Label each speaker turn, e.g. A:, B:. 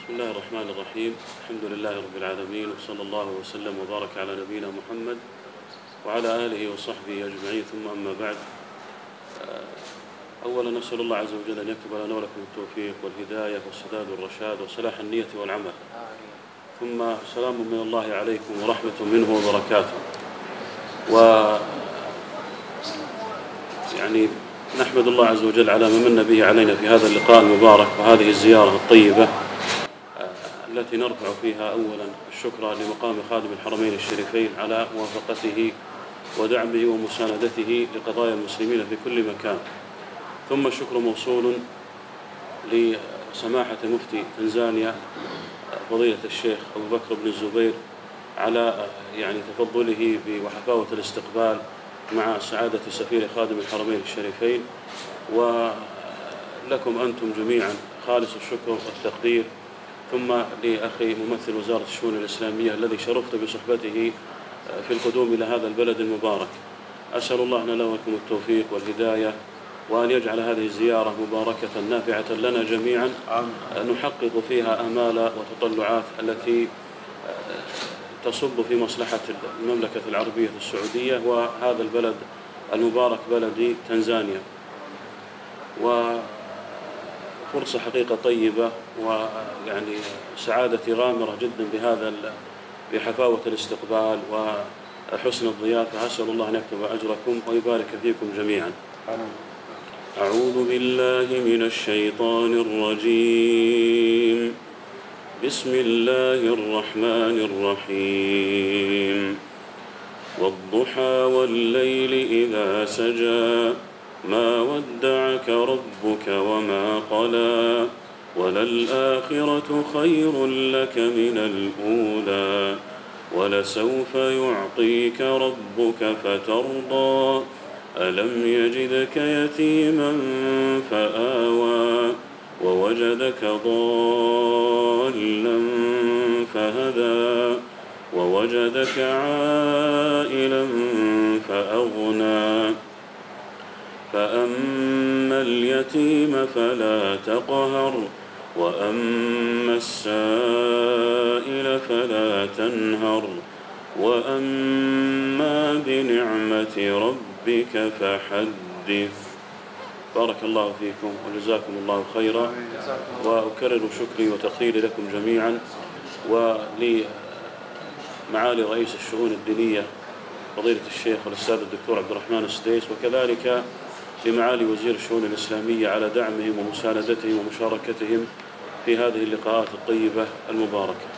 A: بسم الله الرحمن الرحيم. الحمد لله رب العالمين، وصلى الله وسلم وبارك على نبينا محمد وعلى آله وصحبه أجمعين، ثم أما بعد. أولا نسأل الله عز وجل أن يكتب لنا ولكم التوفيق والهداية والسداد والرشاد وصلاح النية والعمل. ثم سلام من الله عليكم ورحمة منه وبركاته. يعني نحمد الله عز وجل على ما من به علينا في هذا اللقاء المبارك وهذه الزيارة الطيبة التي نرفع فيها أولا الشكر لمقام خادم الحرمين الشريفين على موافقته ودعمه ومساندته لقضايا المسلمين في كل مكان. ثم الشكر موصول لسماحة مفتي تنزانيا فضيلة الشيخ أبو بكر بن الزبير على تفضله وحفاوة الاستقبال مع سعادة سفير خادم الحرمين الشريفين، ولكم أنتم جميعا خالص الشكر والتقدير. ثم لأخي ممثل وزارة الشؤون الإسلامية الذي شرفت بصحبته في القدوم إلى هذا البلد المبارك، أسأل الله لنا ولكم التوفيق والهداية، وأن يجعل هذه الزيارة مباركة نافعة لنا جميعا، نحقق فيها آمال وتطلعات التي تصب في مصلحة المملكة العربية السعودية وهذا البلد المبارك بلد تنزانيا. وفرصة حقيقة طيبة سعادة غامرة جدا بحفاوة الاستقبال وحسن الضيافة. أسأل الله أن يكتب أجركم ويبارك فيكم جميعا. أعوذ بالله من الشيطان الرجيم. بسم الله الرحمن الرحيم. والضحى والليل إذا سجى ما ودعك ربك وما قلى وللآخرة خير لك من الأولى ولسوف يعطيك ربك فترضى ألم يجدك يتيما فآوى ووجدك ضالا فهدى ووجدك عائلا فأغنى فأما اليتيم فلا تقهر وأما السائل فلا تنهر وأما بنعمة ربك فحدث. بارك الله فيكم وجزاكم الله خيرا، وأكرر شكري وتقديري لكم جميعا ولمعالي رئيس الشؤون الدينية فضيلة الشيخ والأستاذ الدكتور عبد الرحمن السديس، وكذلك لمعالي وزير الشؤون الإسلامية على دعمهم ومساندتهم ومشاركتهم في هذه اللقاءات الطيبة المباركة.